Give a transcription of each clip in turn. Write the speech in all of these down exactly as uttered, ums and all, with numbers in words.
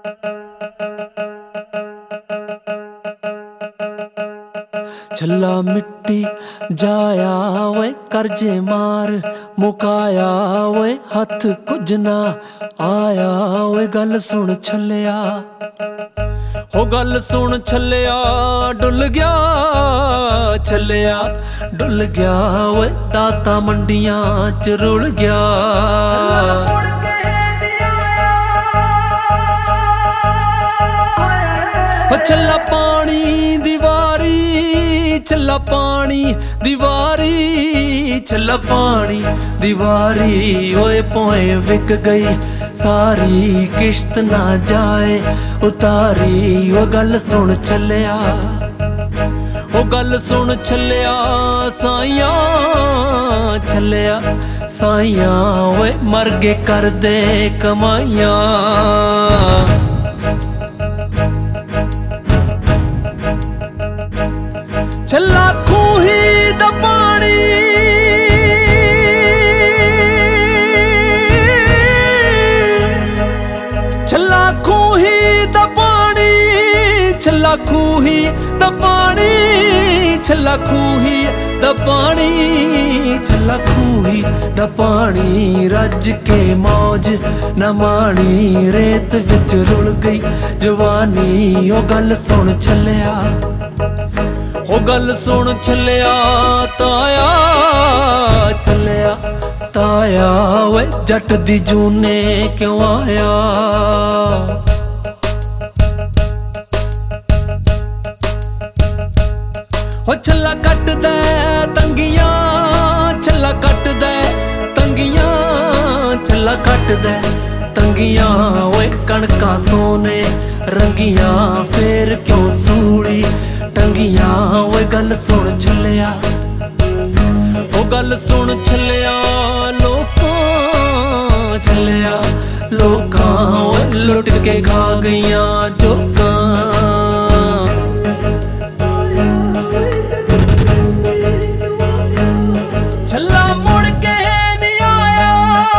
छल्ला मिट्टी जाया वे करजे मार मुकाया वे हथ कुछ ना आया वे गल सुन छलिया हो गल सुन छलिया डुल गया छलिया डुल गया वे दाता मंडियां च रुल गया छल्ला पानी दीवारी छल्ला पानी दीवारी छल्ला पानी दीवारी ओए पोए विक गई सारी किश्त ना जाए उतारी ओ गल सुन छलिया ओ गल सुन छलिया साइया छलिया साइया ओए मर गए कर दे कमाइया छल्ला खूही दा पानी छल्ला खूही दा पानी छल्ला खूही दा पानी छल्ला खूही दा पानी छल्ला खूही दा पानी रज के मौज न माणी रेत विच रुल गई जवानी ओ गल सुन छलिया हो गल सुन छलिया ताया छलिया ताया वे जट दी जूने क्यों आया हो छल्ला कट दे तंगियां छल्ला कट दे तंगियां छल्ला कट दे तंगियां वे कणका सोने रंगियां फेर क्यों सूड़ी टंगियां ओए गल सुन छलिया ओ गल सुन छलिया लोकां छलिया लोकां ओए लुट के खा गईयां जोकां छल्ला मुड़ के नहीं आया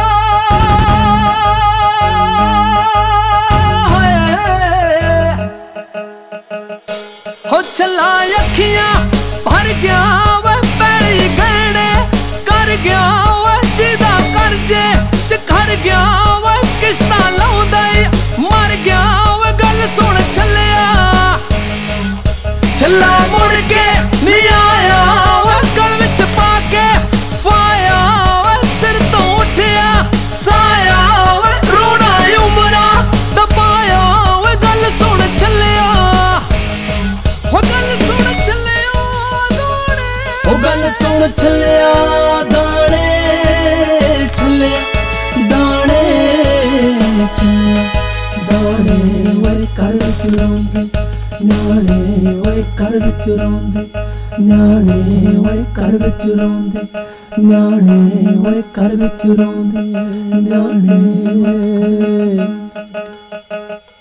हो छल्ला अखियां भर गया वे पैड़ी गहने कर गया वे जिदा करजे च खर गया वे किश्तां लाउंदा मर गया वे गल सुन छलिया छल्ला मुड़ के नहीं आया वे गल विच पा के फाया वे सिर तो उठिया साया वे रोना उमरा दबाया वे गल सुन छलिया हो गल सुन छलिया दाने हो गल सुन छलिया दाने छलिया दाने छलिया दाने वे कर विच रोंदे न्याणे वे कर विच रोंदे न्याणे वे कर विच रोंदे न्याणे वे कर विच रोंदे न्याणे वे